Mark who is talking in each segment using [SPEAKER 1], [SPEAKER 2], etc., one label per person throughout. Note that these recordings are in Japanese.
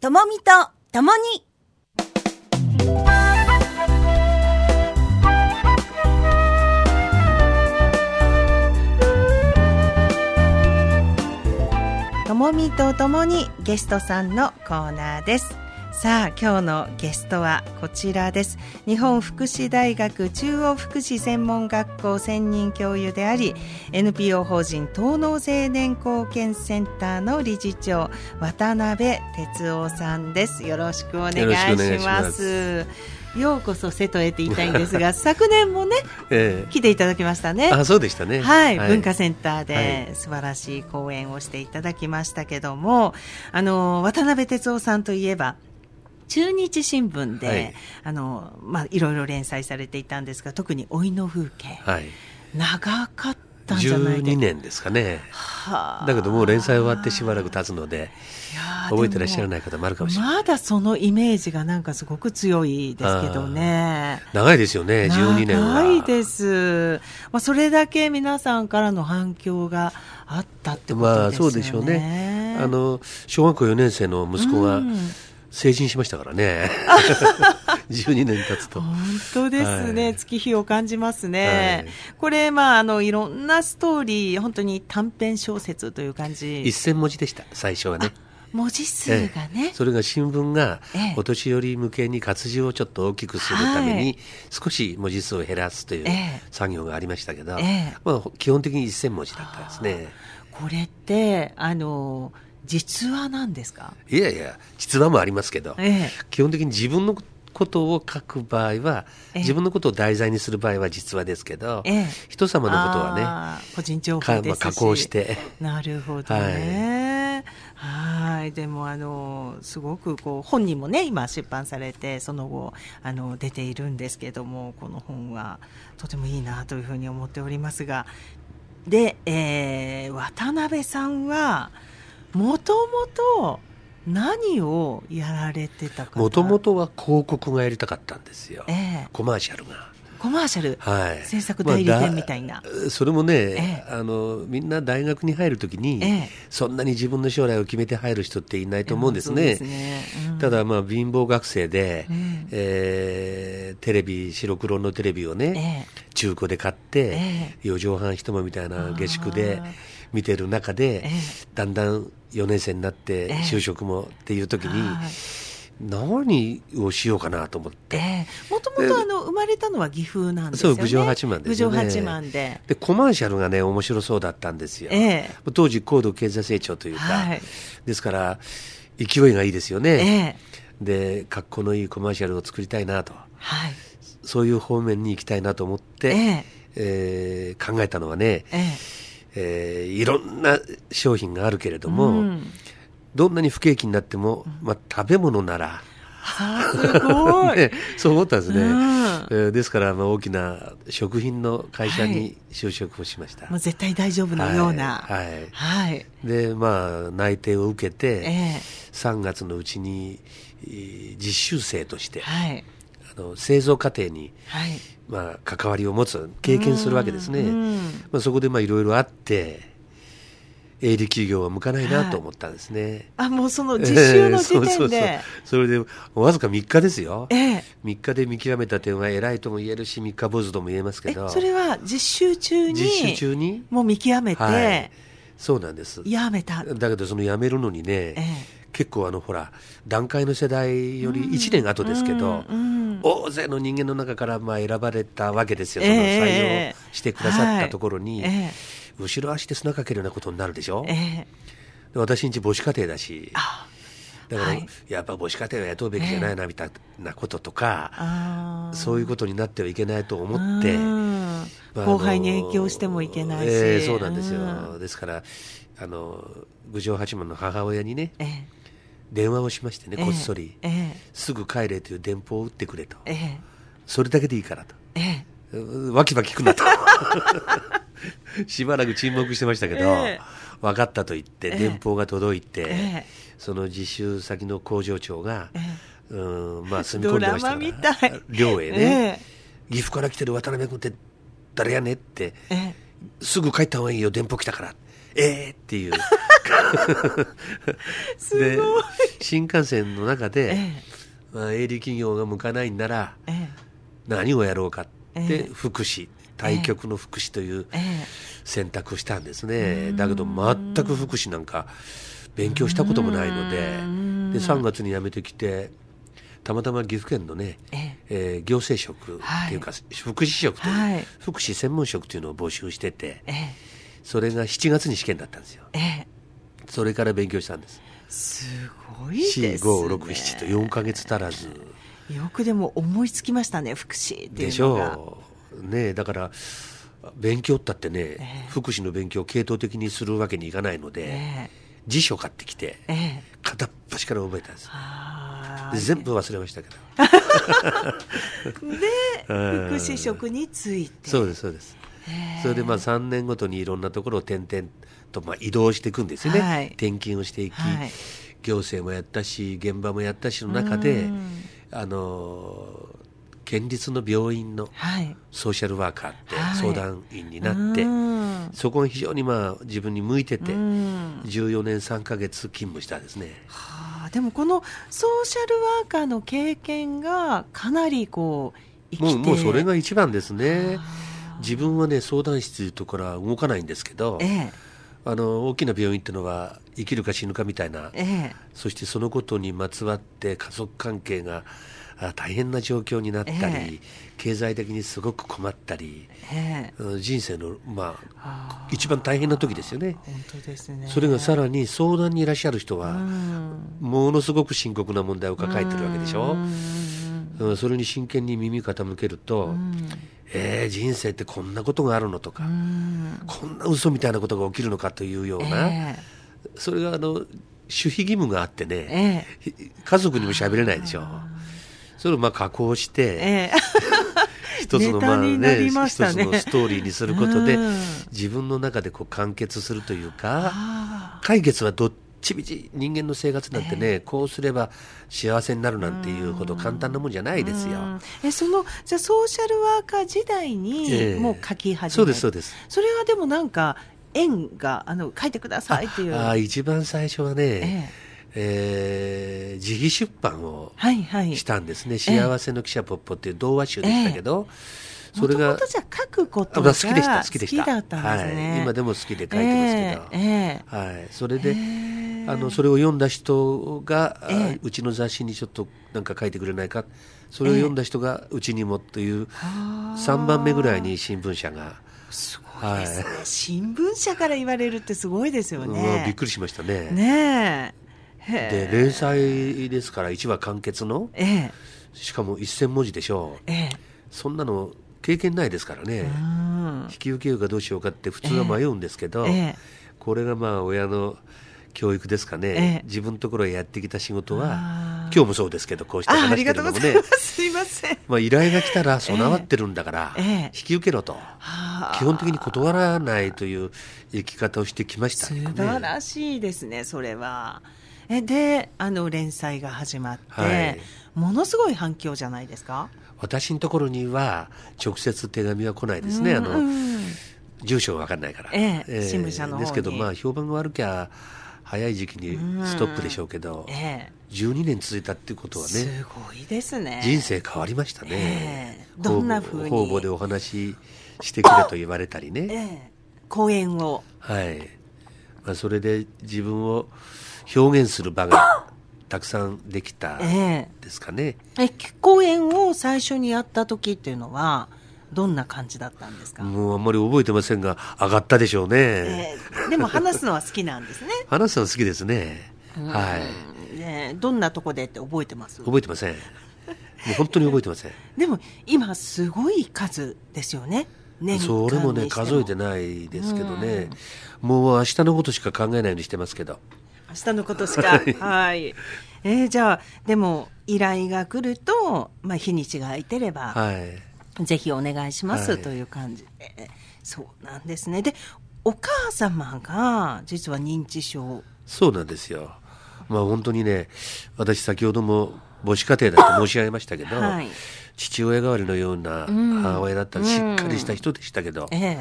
[SPEAKER 1] ともみとともに。ともみとともにゲストさんのコーナーです。さあ、今日のゲストはこちらです。日本福祉大学中央福祉専門学校専任教諭であり、 NPO 法人東農青年貢献センターの理事長、渡辺哲夫さんです。よろしくお願いします。ようこそ瀬戸へって言いたいんですが昨年もね、来ていただきましたね。
[SPEAKER 2] あ、そうでしたね、
[SPEAKER 1] はい、文化センターで素晴らしい講演をしていただきましたけども、渡辺哲夫さんといえば中日新聞で、いろいろ連載されていたんですが、特に老いの風景、長かったんじゃないですか。
[SPEAKER 2] 12年ですかね。だけどもう連載終わってしばらく経つので覚えてらっしゃらない方もあるかもしれない。
[SPEAKER 1] まだそのイメージがなんかすごく強いですけどね。
[SPEAKER 2] 長いですよね、12年は。
[SPEAKER 1] 長いです。それだけ皆さんからの反響があったってことですよね。
[SPEAKER 2] そうでしょうね。小学校4年生の息子が成人しましたからね12年経つと
[SPEAKER 1] 本当ですね、月日を感じますね、これ、いろんなストーリー、本当に短編小説という感じ。
[SPEAKER 2] 1000文字でした、最初はね。
[SPEAKER 1] 文字数がね、そ
[SPEAKER 2] れが新聞がお年寄り向けに活字をちょっと大きくするために少し文字数を減らすという作業がありましたけど、基本的に1000文字だったんですね。
[SPEAKER 1] これって実話なんですか？
[SPEAKER 2] いやいや、実話もありますけど、基本的に自分のことを書く場合は、自分のことを題材にする場合は実話ですけど、人様のことはね、
[SPEAKER 1] 個人情報ですし、
[SPEAKER 2] 加工して。
[SPEAKER 1] なるほどね。でもすごく本人もね今出版されてその後出ているんですけども、この本はとてもいいなというふうに思っておりますが、で、渡辺さんはもともと何をやられてたか。
[SPEAKER 2] もともとは広告がやりたかったんですよ、コマーシャルが。
[SPEAKER 1] コマーシャル、制作代理店みたいな、
[SPEAKER 2] それもね、みんな大学に入るときに、そんなに自分の将来を決めて入る人っていないと思うんですね。ただ貧乏学生で、テレビ、白黒のテレビをね、中古で買って、4畳半一間みたいな下宿で見てる中で、だんだん4年生になって就職もっていうときに、何をしようかなと思って、
[SPEAKER 1] もともと生まれたのは岐阜なんですよね。
[SPEAKER 2] そう、郡上八幡ですよね。
[SPEAKER 1] 郡上八幡で
[SPEAKER 2] コマーシャルがね面白そうだったんですよ、当時高度経済成長というか、ですから勢いがいいですよね、で格好のいいコマーシャルを作りたいなと、そういう方面に行きたいなと思って、考えたのはね、いろんな商品があるけれども、どんなに不景気になっても、食べ物なら
[SPEAKER 1] すごい
[SPEAKER 2] そう思ったんですね、ですから大きな食品の会社に就職をしました、
[SPEAKER 1] もう絶対大丈夫なような、
[SPEAKER 2] で内定を受けて、3月のうちに実習生として、製造過程に、関わりを持つ経験するわけですね。そこでいろいろあって営利企業は向かないなと思ったんですね。
[SPEAKER 1] もうその実習の時点で、
[SPEAKER 2] それでわずか3日ですよ、3日で見極めた点は偉いとも言えるし三日坊主とも言えますけど、
[SPEAKER 1] それは実習中にもう見極めて、
[SPEAKER 2] そうなんです。
[SPEAKER 1] やめた。
[SPEAKER 2] だけどそのやめるのにね、結構ほら団塊の世代より1年後ですけど、大勢の人間の中から選ばれたわけですよ、その採用してくださったところに、後ろ足で砂かけるようなことになるでしょ、で私んち母子家庭だし、だから、やっぱ母子家庭は雇うべきじゃないなみたいなこととか、そういうことになってはいけないと思って、
[SPEAKER 1] 後輩に影響してもいけないし、
[SPEAKER 2] そうなんですよ。ですから郡上八幡の母親にね、電話をしましてね、こっそり、すぐ帰れという電報を打ってくれと、それだけでいいからと、わきば聞くなとしばらく沈黙してましたけど、分かったと言って電報が届いて、その実習先の工場長が、住み込んでましたから寮へね、岐阜から来てる渡辺君って誰やねって、すぐ帰った方がいいよ電報来たからっていう
[SPEAKER 1] すごい
[SPEAKER 2] 新幹線の中で、営利企業が向かないんなら、何をやろうかって、福祉、対極の福祉という選択をしたんですね。だけど全く福祉なんか勉強したこともないので、3月に辞めてきて、たまたま岐阜県のね、行政職っていうか、福祉職という、福祉専門職というのを募集してて、それが7月に試験だったんですよ。それから勉強したんです。
[SPEAKER 1] すごいですね。
[SPEAKER 2] 4、5、6、7と4ヶ月足らず。
[SPEAKER 1] よくでも思いつきましたね、福祉っていうのが。
[SPEAKER 2] でしょう。ね、だから勉強ったってね、福祉の勉強を系統的にするわけにいかないので、辞書買ってきて、片っ端から覚えたんです。で全部忘れましたけど。
[SPEAKER 1] で、福祉職について。
[SPEAKER 2] そうです、そうです。それで3年ごとにいろんなところを転々と移動していくんですよね。転勤をしていき、行政もやったし、現場もやったしの中で、県立の病院のソーシャルワーカーって相談員になって、そこが非常に自分に向いてて、14年3ヶ月勤務したんですね。
[SPEAKER 1] でもこのソーシャルワーカーの経験がかなりこう生きて、
[SPEAKER 2] もうそれが一番ですね。自分はね、相談室というところは動かないんですけど、大きな病院っていうのは生きるか死ぬかみたいな、そしてそのことにまつわって家族関係が大変な状況になったり、経済的にすごく困ったり、人生の、一番大変な時ですよね。
[SPEAKER 1] 本当ですね。
[SPEAKER 2] それがさらに相談にいらっしゃる人は、ものすごく深刻な問題を抱えてるわけでしょ。それに真剣に耳傾けると、人生ってこんなことがあるのとか、こんな嘘みたいなことが起きるのかというような、それが守秘義務があってね、家族にも喋れないでしょ。それを加工して、一つの一つのストーリーにすることで、自分の中で完結するというか、解決はどっちみち人間の生活なんてね、こうすれば幸せになるなんていうほど簡単なもんじゃないですよ。
[SPEAKER 1] じゃあソーシャルワーカー時代にもう書き始め
[SPEAKER 2] そうです、そうです。
[SPEAKER 1] それはでも縁が書いてくださいっていう。
[SPEAKER 2] 一番最初はね、自費出版をしたんですね。幸せの汽車ポッポっていう童話集でしたけど、それが
[SPEAKER 1] もともとじゃ書くことが好きだったんですね。
[SPEAKER 2] 今でも好きで書いてますけど、それでそれを読んだ人が、うちの雑誌にちょっとなんか書いてくれないか、それを読んだ人がうちにもという、3番目ぐらいに新聞社が。
[SPEAKER 1] すごいですね。新聞社から言われるってすごいですよね。
[SPEAKER 2] びっくりしましたね。で連載ですから1話完結の、しかも1000文字でしょう、そんなの経験ないですからね、引き受けようかどうしようかって普通は迷うんですけど、これが親の教育ですかね、自分のところへやってきた仕事は、今日もそうですけど、こうして話してるのもね、
[SPEAKER 1] すいません、
[SPEAKER 2] 依頼が来たら備わってるんだから、引き受けろと、基本的に断らないという生き方をしてきましたね。
[SPEAKER 1] 素晴らしいですね、それは。で連載が始まって、ものすごい反響じゃないですか。
[SPEAKER 2] 私のところには直接手紙は来ないですね。住所が分かんないから、
[SPEAKER 1] 新聞社の方に
[SPEAKER 2] ですけど、評判が悪きゃ早い時期にストップでしょうけど、12年続いたっていうことはね、
[SPEAKER 1] すごいですね。
[SPEAKER 2] 人生変わりましたね。
[SPEAKER 1] どんな風に
[SPEAKER 2] 方々でお話ししてくれと言われたりね、
[SPEAKER 1] 講演を、
[SPEAKER 2] それで自分を表現する場がたくさんできたですかね。
[SPEAKER 1] 講演を最初にやった時っていうのはどんな感じだったんですか。
[SPEAKER 2] もうあんまり覚えてませんが、上がったでしょうね。
[SPEAKER 1] でも話すのは好きなんですね。
[SPEAKER 2] 話すのは好きですね。
[SPEAKER 1] どんなとこでって覚えてます？
[SPEAKER 2] 覚えてません。もう本当に覚えてません。
[SPEAKER 1] でも今すごい数ですよね。
[SPEAKER 2] それもね、数えてないですけどね、もう明日のことしか考えないようにしてますけど。
[SPEAKER 1] 明日のことしかじゃあでも依頼が来ると、日にちが空いてれば、ぜひお願いします、という感じで。そうなんですね。でお母様が実は認知症。
[SPEAKER 2] そうなんですよ。本当にね、私先ほども母子家庭だと申し上げましたけど、父親代わりのような母親だったり、しっかりした人でしたけど、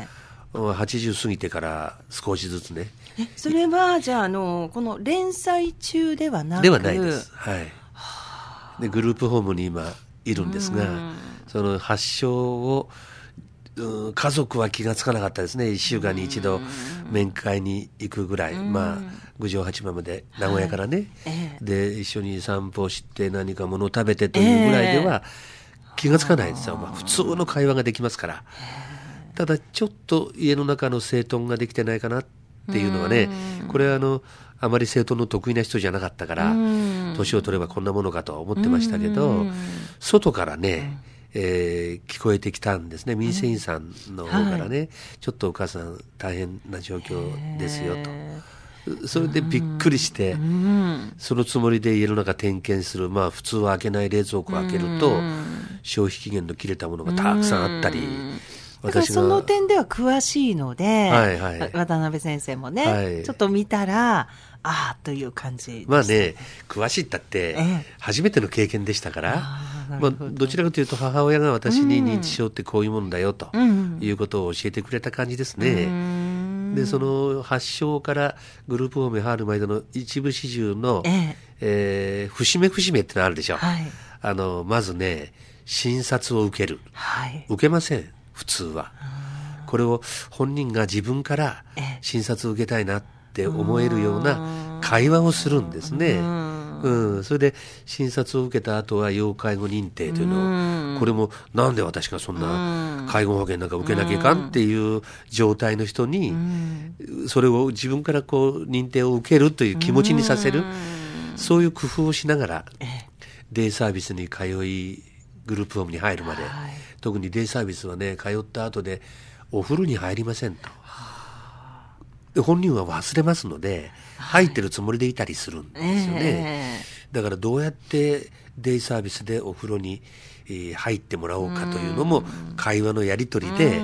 [SPEAKER 2] 80過ぎてから少しずつね。
[SPEAKER 1] それはじゃあ、この連載中ではなく。
[SPEAKER 2] ではないです。はい。でグループホームに今いるんですが、その発症を家族は気がつかなかったですね。1週間に一度面会に行くぐらい、郡上八幡まで名古屋からね、で一緒に散歩して何か物を食べてというぐらいでは気がつかないですよ。普通の会話ができますから。ただちょっと家の中の整頓ができてないかなっていうのはね、これはあまり整頓の得意な人じゃなかったから、年を取ればこんなものかとは思ってましたけど、外からね、聞こえてきたんですね。民生委員さんの方からね、ちょっとお母さん大変な状況ですよと。それでびっくりして、そのつもりで家の中点検する。普通は開けない冷蔵庫を開けると、消費期限の切れたものがたくさんあったり、
[SPEAKER 1] だからその点では詳しいので、渡辺先生もね、ちょっと見たら、という感じで
[SPEAKER 2] ね、詳しいったって、初めての経験でしたから、どちらかというと母親が私に認知症ってこういうもんだよということを教えてくれた感じですね。で、その発症からグループホームに入る前の一部始終の、節目節目ってのあるでしょ。まずね、診察を受ける。受けません、普通は。これを本人が自分から診察を受けたいなって思えるような会話をするんですね。それで診察を受けた後は要介護認定というのを、これもなんで私がそんな介護保険なんか受けなきゃいかんっていう状態の人に、それを自分から認定を受けるという気持ちにさせる、そういう工夫をしながらデイサービスに通い、グループホームに入るまで、特にデイサービスはね、通った後でお風呂に入りませんと。で本人は忘れますので、入ってるつもりでいたりするんですよね。だからどうやってデイサービスでお風呂に入ってもらおうかというのも会話のやり取りで、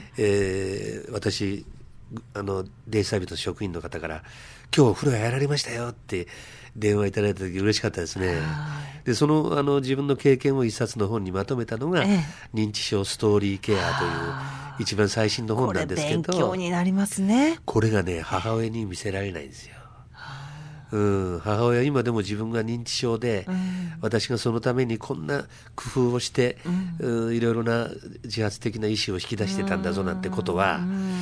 [SPEAKER 2] 私デイサービスの職員の方から今日お風呂やられましたよって電話いただいた時嬉しかったですね。でその自分の経験を一冊の本にまとめたのが、認知症ストーリーケアという一番最新の本なんですけど、
[SPEAKER 1] これ勉強になりますね。
[SPEAKER 2] これがね、母親に見せられないんですよ。母親今でも自分が認知症で、私がそのためにこんな工夫をして、いろいろな自発的な意思を引き出してたんだぞなんてことは、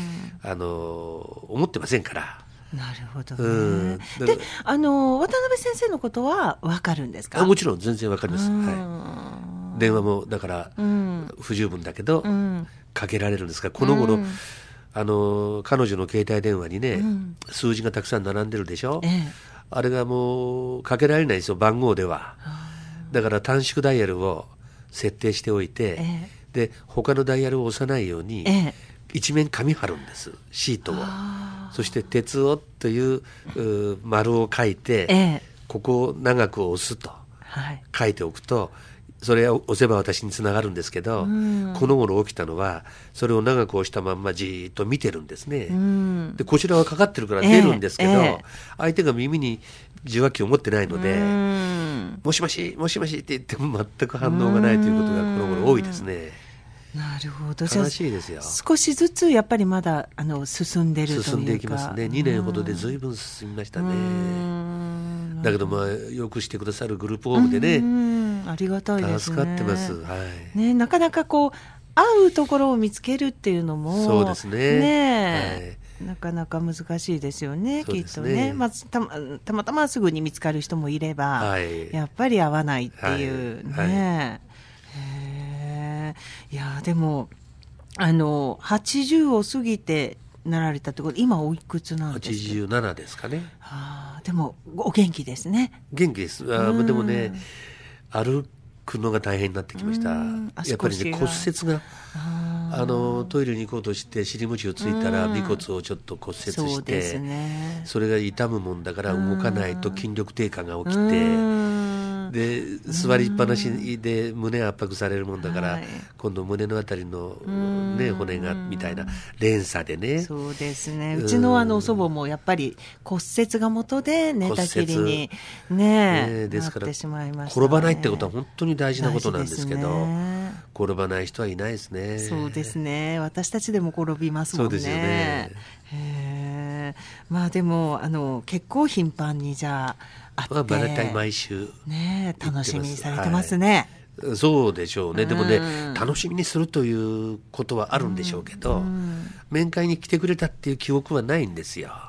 [SPEAKER 2] 思ってませんから。
[SPEAKER 1] なるほどね。で、渡辺先生のことは分かるんですか？
[SPEAKER 2] もちろん全然分かります。電話もだから、不十分だけど、かけられるんですが、この頃、彼女の携帯電話にね、数字がたくさん並んでるでしょ。あれがもうかけられないですよ、番号では。だから短縮ダイヤルを設定しておいて、で他のダイヤルを押さないように、一面紙貼るんです、シートを。そして鉄をという丸を書いて、ここを長く押すと書いておくと、それを押せば私につながるんですけど、この頃起きたのは、それを長く押したまんまじーっと見てるんですね。でこちらはかかってるから出るんですけど、相手が耳に受話器を持ってないので、もしもしもしもしって言っても全く反応がないということがこの頃多いですね。
[SPEAKER 1] なるほど。
[SPEAKER 2] 悲しいですよ。
[SPEAKER 1] 少しずつやっぱりまだ進んでるというか。
[SPEAKER 2] 進んでいきますね。2年ほどで随分進みましたね。だけどよくしてくださるグループホームでね、
[SPEAKER 1] ありがたいですね。
[SPEAKER 2] 助かってます。
[SPEAKER 1] なかなか会うところを見つけるっていうのも、
[SPEAKER 2] そうですね。
[SPEAKER 1] なかなか難しいですよね、きっとね。たまたますぐに見つかる人もいれば、やっぱり合わないっていうね。いやでも80を過ぎてなられたってこと、今おいくつなんですか
[SPEAKER 2] ？87ですかね。
[SPEAKER 1] でもお元気ですね。
[SPEAKER 2] 元気です。でもね、歩くのが大変になってきました。やっぱりね、骨折がトイレに行こうとして尻餅をついたら尾骨をちょっと骨折して、それが痛むもんだから動かないと筋力低下が起きて、で座りっぱなしで胸圧迫されるもんだから、今度胸のあたりの、骨がみたいな連鎖でね。
[SPEAKER 1] そうですね。うちのお祖母もやっぱり骨折が元で寝たきりに
[SPEAKER 2] ですから
[SPEAKER 1] なってしまいましたね。
[SPEAKER 2] 転ばないってことは本当に大事なことなんですけど、 転ばない人はいないですね。
[SPEAKER 1] そうですね。私たちでも転びますもんね。
[SPEAKER 2] そうですよね。
[SPEAKER 1] まあでも結構頻繁にじゃあ会って、
[SPEAKER 2] 大体毎週
[SPEAKER 1] ね、楽しみにされてますね。
[SPEAKER 2] そうでしょうね。でもね、楽しみにするということはあるんでしょうけど、面会に来てくれたっていう記憶はないんですよ。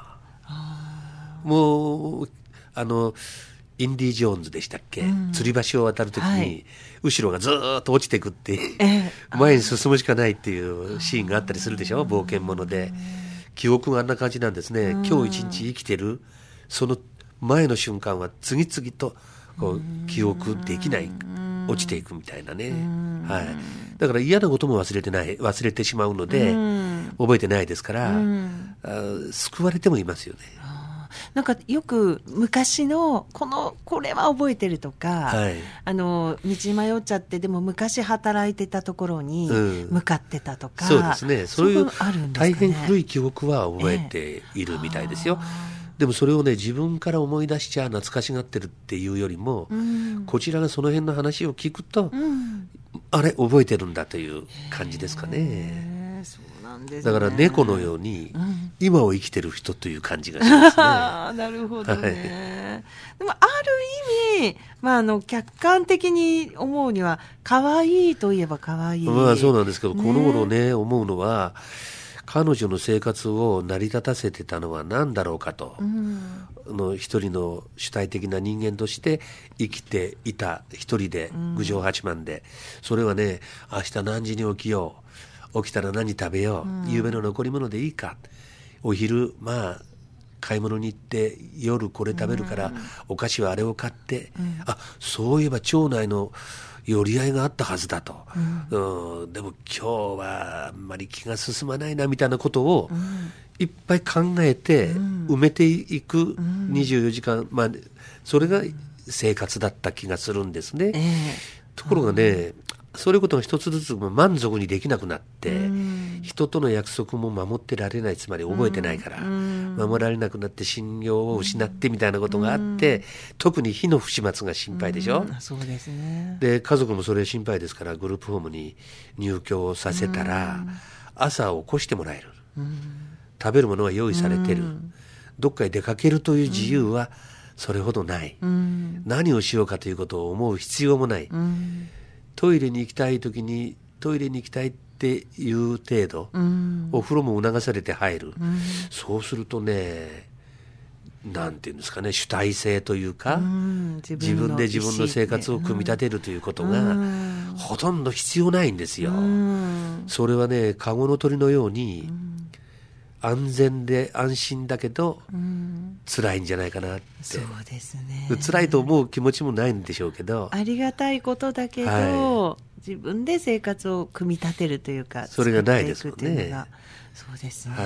[SPEAKER 2] もうインディ・ジョーンズでしたっけ、吊り橋を渡るときに、後ろがずーっと落ちていくって、前に進むしかないっていうシーンがあったりするでしょ、冒険もので。記憶があんな感じなんですね。今日一日生きてるその前の瞬間は次々とこう記憶できない、落ちていくみたいなね。はい。だから嫌なことも忘れてしまうので、覚えてないですから、救われてもいますよね。
[SPEAKER 1] なんかよく昔のこれは覚えてるとか、道に迷っちゃってでも昔働いてたところに向かってたとか、
[SPEAKER 2] そうですね。そういう大変古い記憶は覚えているみたいですよ。でもそれをね、自分から思い出しちゃ懐かしがってるっていうよりも、こちらがその辺の話を聞くと、あれ覚えてるんだという感じですかね。
[SPEAKER 1] そうなんですね。
[SPEAKER 2] だから猫のように、今を生きてる人という感じがしますね。
[SPEAKER 1] なるほどね。でもある意味、客観的に思うには可愛いといえば可愛い。
[SPEAKER 2] そうなんですけど、この頃ね思うのは、彼女の生活を成り立たせてたのは何だろうかと、一人の主体的な人間として生きていた一人で、郡上八幡で、それはね、明日何時に起きよう、起きたら何食べよう、夕べの残り物でいいか、お昼買い物に行って夜これ食べるから、お菓子はあれを買って、そういえば町内の寄り合いがあったはずだと、でも今日はあんまり気が進まないなみたいなことをいっぱい考えて埋めていく24時間、それが生活だった気がするんですね。ところがね、そういうことが一つずつ満足にできなくなって、人との約束も守ってられない、つまり覚えてないから、守られなくなって信用を失ってみたいなことがあって、特に火の不始末が心配でしょ。
[SPEAKER 1] そうですね。
[SPEAKER 2] で家族もそれ心配ですから、グループホームに入居させたら、朝起こしてもらえる、食べるものは用意されてる、どっかへ出かけるという自由はそれほどない、何をしようかということを思う必要もない、トイレに行きたいときにトイレに行きたいっていう程度、お風呂も促されて入る、そうするとね、なんていうんですかね、主体性というか、自分で自分の生活を組み立てるということが、ほとんど必要ないんですよ。それはね、カゴの鳥のように、安全で安心だけど、辛いんじゃないかなって。
[SPEAKER 1] そうですね。
[SPEAKER 2] 辛いと思う気持ちもないんでしょうけど、
[SPEAKER 1] ありがたいことだけど、自分で生活を組み立てるというか、
[SPEAKER 2] それがないですもんね。
[SPEAKER 1] そうですね。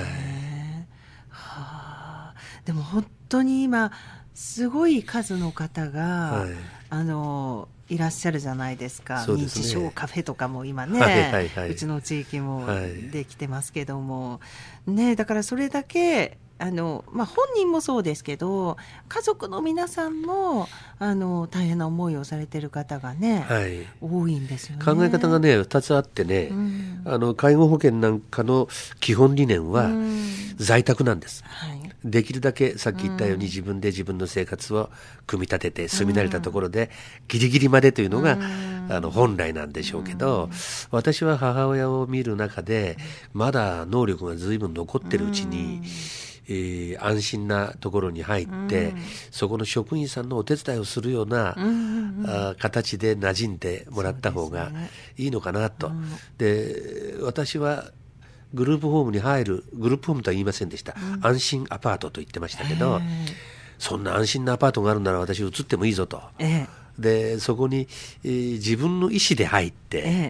[SPEAKER 1] でも本当に今すごい数の方が、いらっしゃるじゃないですか。認知症カフェとかも今ね、うちの地域もできてますけども、だからそれだけ本人もそうですけど、家族の皆さんも大変な思いをされている方がね、多いんですよね。
[SPEAKER 2] 考え方がね2つあってね、介護保険なんかの基本理念は在宅なんです。できるだけさっき言ったように、自分で自分の生活を組み立てて住み慣れたところでギリギリまでというのが本来なんでしょうけど、私は母親を見る中でまだ能力が随分残ってるうちに、安心なところに入って、そこの職員さんのお手伝いをするような、形で馴染んでもらった方がいいのかなと。で、私はグループホームに入る、グループホームとは言いませんでした、安心アパートと言ってましたけど、そんな安心なアパートがあるなら私移ってもいいぞと、でそこに、自分の意思で入って、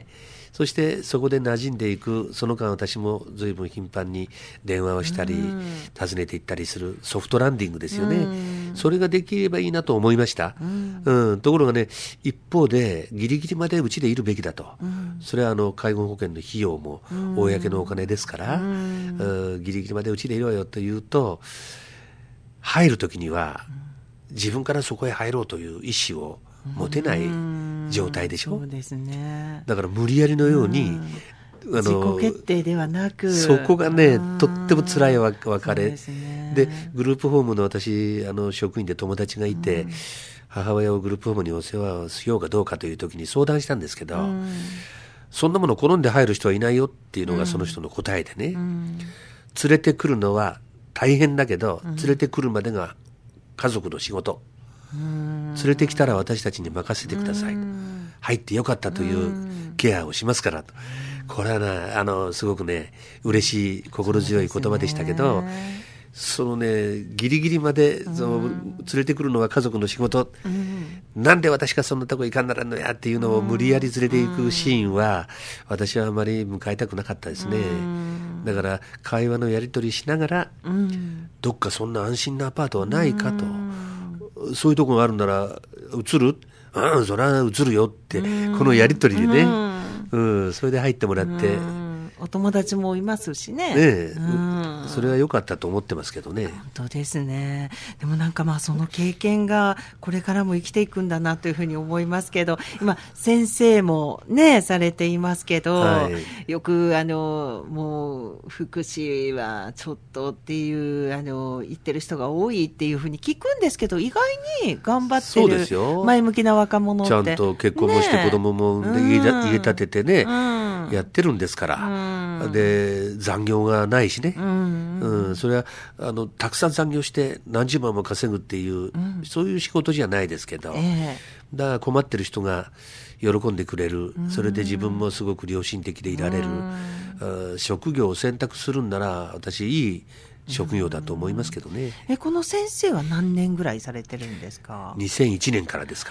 [SPEAKER 2] そしてそこで馴染んでいく。その間私も随分頻繁に電話をしたり、訪ねていったりするソフトランディングですよね。それができればいいなと思いました。ところがね、一方でギリギリまでうちでいるべきだと。それは介護保険の費用も公のお金ですから、ギリギリまでうちでいろよと言うと、入るときには自分からそこへ入ろうという意思を持てない状態でしょ。
[SPEAKER 1] そうですね。
[SPEAKER 2] だから無理やりのように、
[SPEAKER 1] 自己決定ではなく、
[SPEAKER 2] そこがね、とっても辛い別れ
[SPEAKER 1] で、
[SPEAKER 2] グループホームの私職員で友達がいて、母親をグループホームにお世話をしようかどうかという時に相談したんですけど、そんなもの好んで入る人はいないよっていうのがその人の答えでね、連れてくるのは大変だけど、連れてくるまでが家族の仕事、連れてきたら私たちに任せてください、入ってよかったというケアをしますからと。これはな、すごくね、嬉しい心強い言葉でしたけど、そのね、ギリギリまで連れてくるのは家族の仕事、なんで私がそんなとこ行かんならんのやっていうのを無理やり連れて行くシーンは、私はあまり迎えたくなかったですね。だから会話のやり取りしながら、どっかそんな安心なアパートはないかと、そういうとこがあるなら移る、そりゃ移るよって、このやり取りでね、それで入ってもらって、
[SPEAKER 1] お友達もいますしね。
[SPEAKER 2] それは良かったと思ってますけどね。
[SPEAKER 1] 本当ですね。でもなんかその経験がこれからも生きていくんだなというふうに思いますけど、今先生もねされていますけど、よくもう福祉はちょっとっていう言ってる人が多いっていうふうに聞くんですけど、意外に頑張ってる前向きな若者って、
[SPEAKER 2] ちゃんと結婚もして子供も産んで家建ててね、やってるんですから。で残業がないしね、それはたくさん残業して何十万も稼ぐっていう、そういう仕事じゃないですけど、だから困ってる人が喜んでくれる、それで自分もすごく良心的でいられる、職業を選択するんなら私いい職業だと思いますけどね。
[SPEAKER 1] この先生は何年ぐらいされてるんですか
[SPEAKER 2] ？2001年からですから。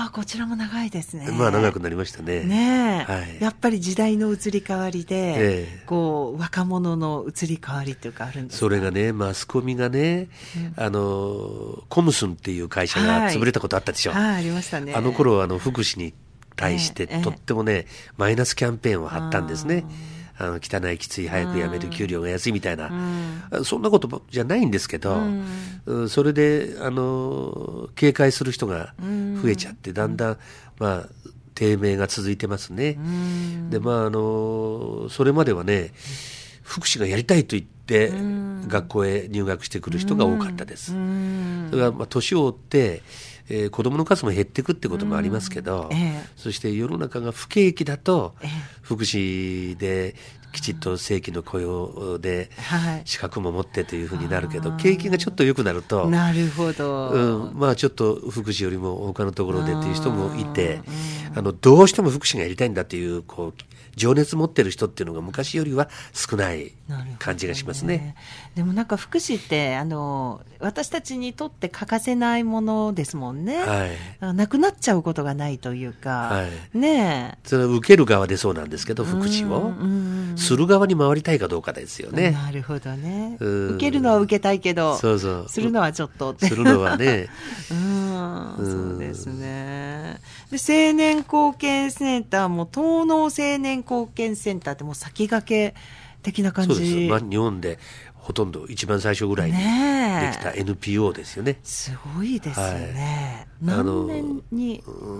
[SPEAKER 1] こちらも長いですね。
[SPEAKER 2] 長くなりましたね。
[SPEAKER 1] やっぱり時代の移り変わりで、若者の移り変わりっていうかあるんですか？
[SPEAKER 2] それがね、マスコミがね、コムスンっていう会社が潰れたことあったでしょ。
[SPEAKER 1] ありましたね。
[SPEAKER 2] あの頃福祉に対してとってもね、マイナスキャンペーンを張ったんですね。汚いきつい早く辞める給料が安いみたいな、そんなことじゃないんですけど、それで警戒する人が増えちゃって、だんだん低迷が続いてますね。でそれまではね、福祉がやりたいと言って学校へ入学してくる人が多かったです。それが年を追って子どもの数も減っていくってこともありますけど、そして世の中が不景気だと、福祉できちっと正規の雇用で資格も持ってというふうになるけど、景気がちょっと良くなると、
[SPEAKER 1] なるほど、
[SPEAKER 2] ちょっと福祉よりも他のところでっていう人もいて、どうしても福祉がやりたいんだっていう情熱持ってる人っていうのが昔よりは少ない感じがしますね。
[SPEAKER 1] でもなんか福祉って私たちにとって欠かせないものですもんね。なくなっちゃうことがないというか、
[SPEAKER 2] それは受ける側でそうなんですけど、福祉をする側に回りたいかどうかですよね。
[SPEAKER 1] なるほどね。受けるのは受けたいけど、するのはちょっと
[SPEAKER 2] するのはね
[SPEAKER 1] そうですね。で青年貢献センターも東農青年貢献センターってもう先駆け的な感じ。
[SPEAKER 2] そうです。日本でほとんど一番最初ぐらいにできた NPO ですよね。
[SPEAKER 1] すごいですよね。何年に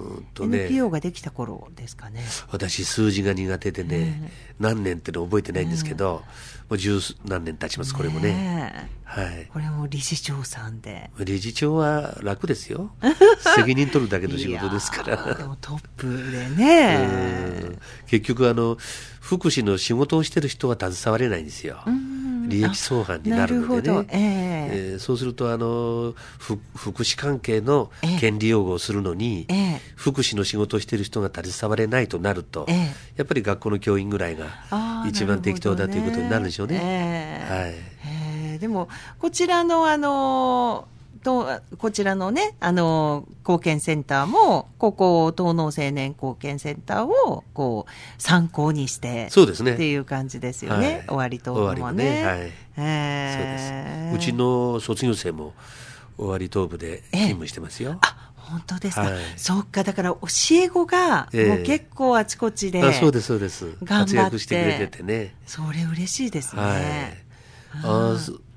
[SPEAKER 1] NPO ができた頃ですかね。
[SPEAKER 2] 私数字が苦手でね、何年っての覚えてないんですけど、もう十何年経ちますこれもね。
[SPEAKER 1] これも理事長さんで。
[SPEAKER 2] 理事長は楽ですよ。責任取るだけの仕事ですから。
[SPEAKER 1] でもトップでね。
[SPEAKER 2] 結局福祉の仕事をしてる人は携われないんですよ。利益相反になるのでね。そうすると福祉関係の権利擁護をするのに、福祉の仕事をしている人が携われないとなると、やっぱり学校の教員ぐらいが一番適当だということになるでしょうね。
[SPEAKER 1] でもこちらのこちらのね、貢献センターも、東農青年貢献センターを、参考にして、
[SPEAKER 2] そうですね。
[SPEAKER 1] っていう感じですよね。終わり東部もね。
[SPEAKER 2] そうです。うちの卒業生も、終わり東部で勤務してますよ。
[SPEAKER 1] 本当ですか。そうか、だから教え子が、もう結構あちこちで、
[SPEAKER 2] そうです、そうです。活躍してくれててね。
[SPEAKER 1] それ嬉しいですね。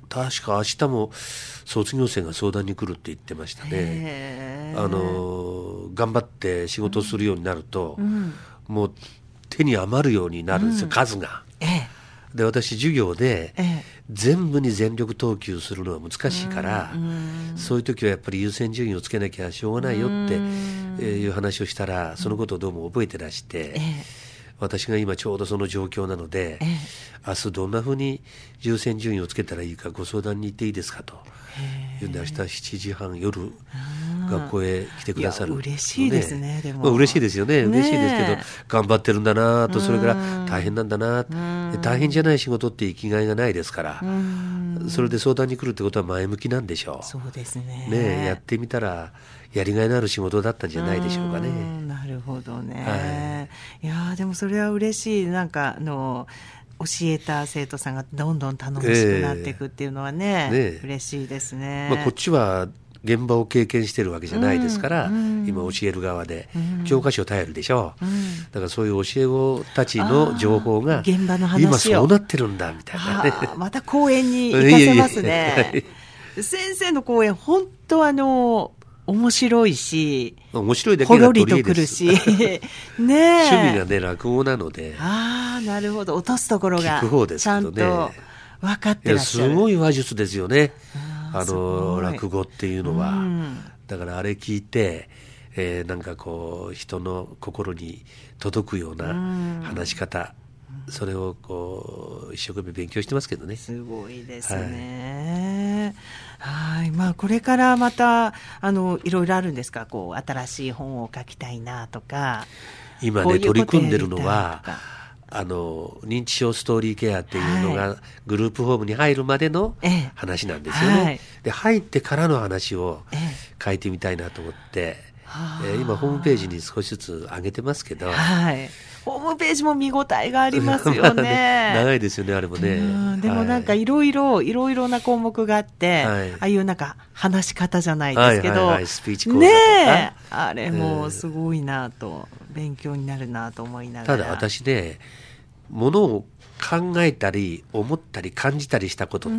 [SPEAKER 2] 確か明日も卒業生が相談に来るって言ってましたね。頑張って仕事をするようになると、もう手に余るようになるんですよ、数が。で、私授業で全部に全力投球するのは難しいから、そういう時はやっぱり優先順位をつけなきゃしょうがないよっていう話をしたら、そのことをどうも覚えてらして、私が今ちょうどその状況なので、明日どんなふうに優先順位をつけたらいいかご相談に行っていいですかというんで、明日7時半夜学校へ来てくださる、
[SPEAKER 1] 嬉しいですね。でも
[SPEAKER 2] 嬉しいですよね。嬉しいですけど、頑張ってるんだなと、それから大変なんだな、大変じゃない仕事って生きがいがないですから、それで相談に来るってことは前向きなんでしょう。
[SPEAKER 1] そうですね。
[SPEAKER 2] やってみたらやりがいのある仕事だったんじゃないでしょうかね。
[SPEAKER 1] なるほどね。いやでもそれは嬉しい。なんか教えた生徒さんがどんどん頼もしくなっていくっていうのはね、嬉しいですね。
[SPEAKER 2] こっちは現場を経験してるわけじゃないですから、今教える側で、教科書を頼るでしょう、だからそういう教え子たちの情報が
[SPEAKER 1] 現場の話を
[SPEAKER 2] 今そうなってるんだみたいなね。
[SPEAKER 1] また講演に行かせますね。先生の講演本当面白いし、
[SPEAKER 2] 面白いだけが取り柄です。
[SPEAKER 1] ほろりとくるしね、
[SPEAKER 2] 趣味がね落語なので、
[SPEAKER 1] なるほど、落とすところがちゃんと分かってらっしゃる。
[SPEAKER 2] すごい話術ですよね、落語っていうのは。だからあれ聞いて、なんかこう人の心に届くような話し方、それをこう一生懸命勉強してますけどね。
[SPEAKER 1] すごいですね。これからまたいろいろあるんですか。こう新しい本を書きたいなとか。
[SPEAKER 2] 今ね取り組んでるのは認知症ストーリーケアっていうのがグループホームに入るまでの話なんですよね。で入ってからの話を書いてみたいなと思って、今ホームページに少しずつ上げてますけど、
[SPEAKER 1] ホームページも見応えがありますよね。
[SPEAKER 2] 長いですよね、あれもね。
[SPEAKER 1] でもなんかいろいろな項目があって、ああいうなんか話し方じゃないですけど、
[SPEAKER 2] スピーチ講座とか、
[SPEAKER 1] あれもすごいなと、勉強になるなと思いながら。
[SPEAKER 2] ただ私ね、ものを考えたり思ったり感じたりしたことって、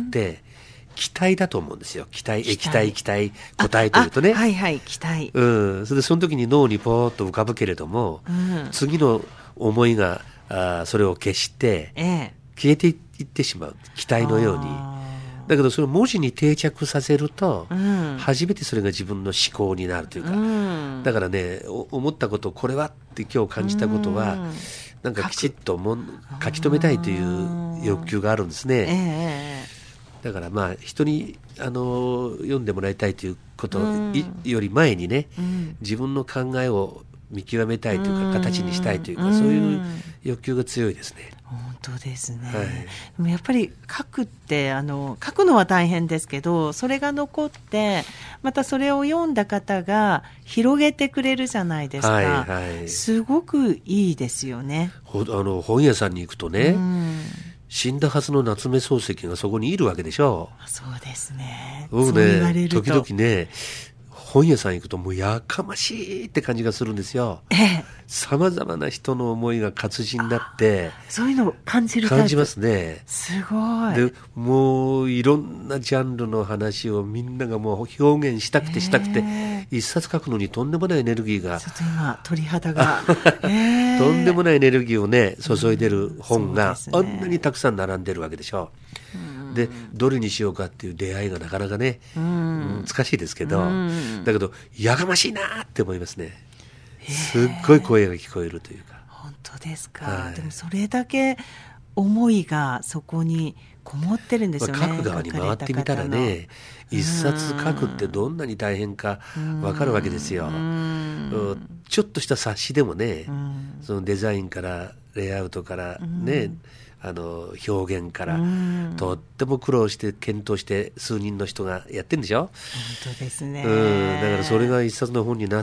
[SPEAKER 2] 期待だと思うんですよ。液体答えというとね。
[SPEAKER 1] 期待。
[SPEAKER 2] それでその時に脳にポーッと浮かぶけれども、次の思いがそれを消して、消えていってしまう。期待のように。だけどそれを文字に定着させると、初めてそれが自分の思考になるというか、だからね、思ったこと、これはって今日感じたことは、なんかきちっと書き留めたいという欲求があるんですね。だから人に読んでもらいたいということより前にね、自分の考えを見極めたいというか、形にしたいというか、そういう欲求が強いですね。
[SPEAKER 1] 本当ですね。でもやっぱり書くって書くのは大変ですけど、それが残ってまたそれを読んだ方が広げてくれるじゃないですか。すごくいいですよね。
[SPEAKER 2] 本屋さんに行くとね、死んだはずの夏目漱石がそこにいるわけでしょ。
[SPEAKER 1] そうですね。
[SPEAKER 2] 僕ね、時々ね、本屋さん行くともうやかましいって感じがするんですよ。さまざまな人の思いが活字になって、
[SPEAKER 1] そういうのを感じるタイプ。
[SPEAKER 2] 感じますね。
[SPEAKER 1] すごい。
[SPEAKER 2] でもういろんなジャンルの話をみんながもう表現したくて一冊書くのにとんでもないエネルギーが、
[SPEAKER 1] ちょっと今鳥肌が、
[SPEAKER 2] とんでもないエネルギーをね注いでる本があんなにたくさん並んでるわけでしょ。でどれにしようかっていう出会いがなかなかね、難しいですけど、だけどやかましいなって思いますね。すっごい声が聞こえるというか。
[SPEAKER 1] 本当ですか。でもそれだけ思いがそこにこもってるんですよね。
[SPEAKER 2] 書く側に回ってみたらね、一冊書くってどんなに大変か分かるわけですよ。ちょっとした冊子でもね、そのデザインからレイアウトからね、表現からとっても苦労して検討して数人の人がやってるんでしょ。
[SPEAKER 1] 本当ですね。
[SPEAKER 2] だからそれが一冊の本になって、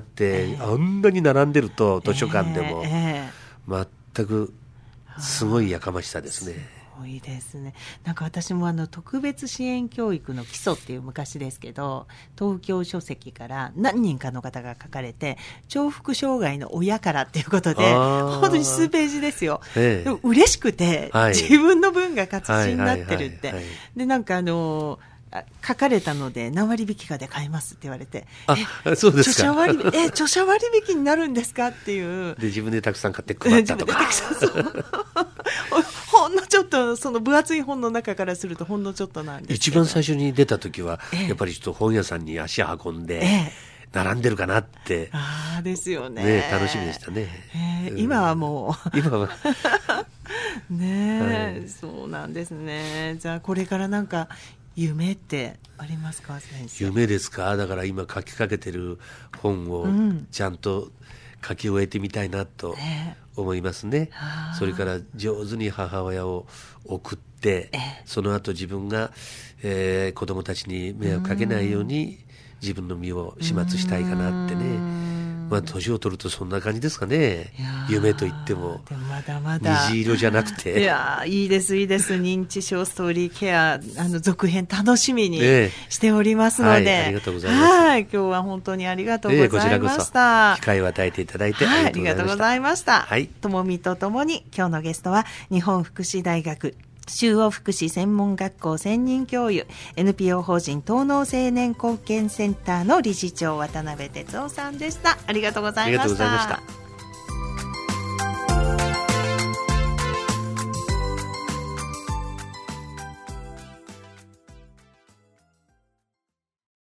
[SPEAKER 2] あんなに並んでると図書館でも全くすごいやかましさですね。
[SPEAKER 1] ごいですね。なんか私も特別支援教育の基礎っていう昔ですけど、東京書籍から何人かの方が書かれて、重複障害の親からっていうことで、本当に数ページですよ。でも嬉しくて、はい、自分の分が活字になってるって。で、なんか書かれたので何割引きかで買えますって言われて、
[SPEAKER 2] そうですか。
[SPEAKER 1] 著者割引になるんですかっていう。
[SPEAKER 2] で、自分でたくさん買って配ったとか。
[SPEAKER 1] ほんのちょっと、その分厚い本の中からするとほんのちょっとなんですけど。
[SPEAKER 2] 一番最初に出た時は、やっぱりちょっと本屋さんに足運んで、並んでるかなって。
[SPEAKER 1] ですよね。
[SPEAKER 2] 楽しみでしたね。
[SPEAKER 1] 今はもう。
[SPEAKER 2] 今は。
[SPEAKER 1] ねえ、そうなんですね。じゃあこれからなんか、夢ってありますか、先生。
[SPEAKER 2] 夢ですか。だから今書きかけてる本をちゃんと書き終えてみたいなと思いますね。それから上手に母親を送って、その後自分が、子供たちに迷惑かけないように自分の身を始末したいかなってね。年を取るとそんな感じですかね。夢といっても
[SPEAKER 1] まだまだ
[SPEAKER 2] 虹色じゃなくて。
[SPEAKER 1] いいですいいです。認知症ストーリーケア続編楽しみにしておりますので、
[SPEAKER 2] ありがとうございます。
[SPEAKER 1] 今日は本当にありがとうございました。
[SPEAKER 2] 機会を与えていただいて
[SPEAKER 1] ありがとうございました。ともみとともに今日のゲストは日本福祉大学中央福祉専門学校専任教諭 NPO 法人東農青年貢献センターの理事長渡辺哲夫さんでした。ありがとうございました。